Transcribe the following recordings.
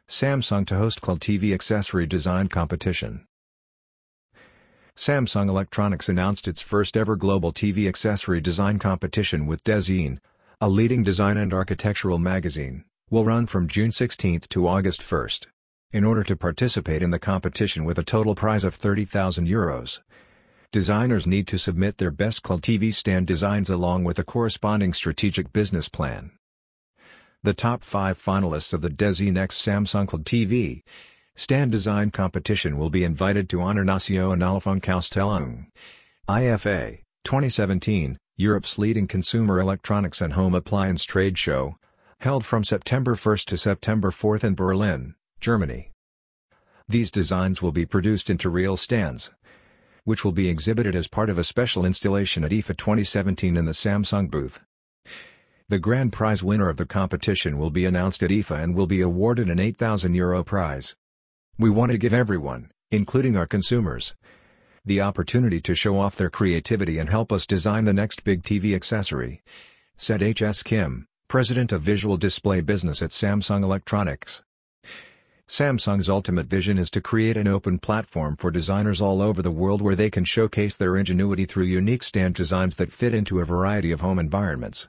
Samsung to host CLTV TV accessory design competition. Samsung Electronics announced its first ever global TV accessory design competition with Dezeen, a leading design and architectural magazine, will run from June 16 to August 1. In order to participate in the competition with a total prize of €30,000, designers need to submit their best CLTV stand designs along with a corresponding strategic business plan. The top 5 finalists of the Dezeen X Samsung CLTV stand design competition will be invited to Honor Nacional Funkausstellung, IFA, 2017, Europe's leading consumer electronics and home appliance trade show, held from September 1 to September 4 in Berlin, Germany. These designs will be produced into real stands, which will be exhibited as part of a special installation at IFA 2017 in the Samsung booth. The grand prize winner of the competition will be announced at IFA and will be awarded an €8,000 prize. We want to give everyone, including our consumers, the opportunity to show off their creativity and help us design the next big TV accessory, said H.S. Kim, president of visual display business at Samsung Electronics. Samsung's ultimate vision is to create an open platform for designers all over the world where they can showcase their ingenuity through unique stand designs that fit into a variety of home environments.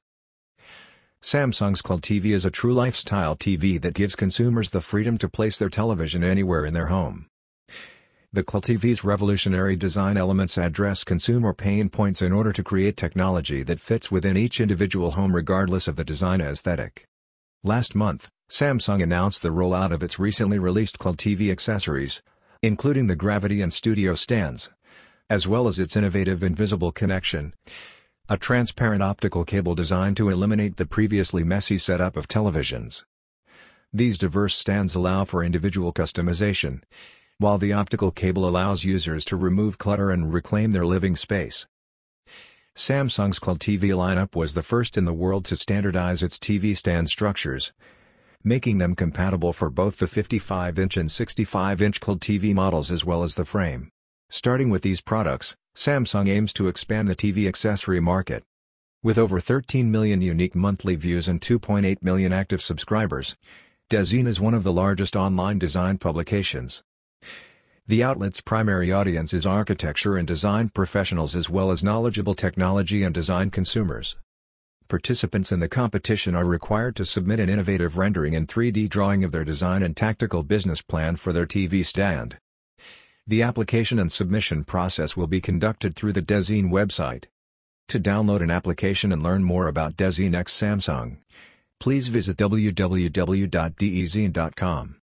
Samsung's CLTV is a true lifestyle TV that gives consumers the freedom to place their television anywhere in their home. The CLTV's revolutionary design elements address consumer pain points in order to create technology that fits within each individual home regardless of the design aesthetic. Last month, Samsung announced the rollout of its recently released CLTV accessories, including the Gravity and Studio stands, as well as its innovative Invisible Connection, a transparent optical cable designed to eliminate the previously messy setup of televisions. These diverse stands allow for individual customization, while the optical cable allows users to remove clutter and reclaim their living space. Samsung's CLTV lineup was the first in the world to standardize its TV stand structures, making them compatible for both the 55-inch and 65-inch CLTV models as well as the frame. Starting with these products, Samsung aims to expand the TV accessory market. With over 13 million unique monthly views and 2.8 million active subscribers, Dezeen is one of the largest online design publications. The outlet's primary audience is architecture and design professionals as well as knowledgeable technology and design consumers. Participants in the competition are required to submit an innovative rendering and 3D drawing of their design and tactical business plan for their TV stand. The application and submission process will be conducted through the Dezeen website. To download an application and learn more about Dezeen X Samsung, please visit www.dezeen.com.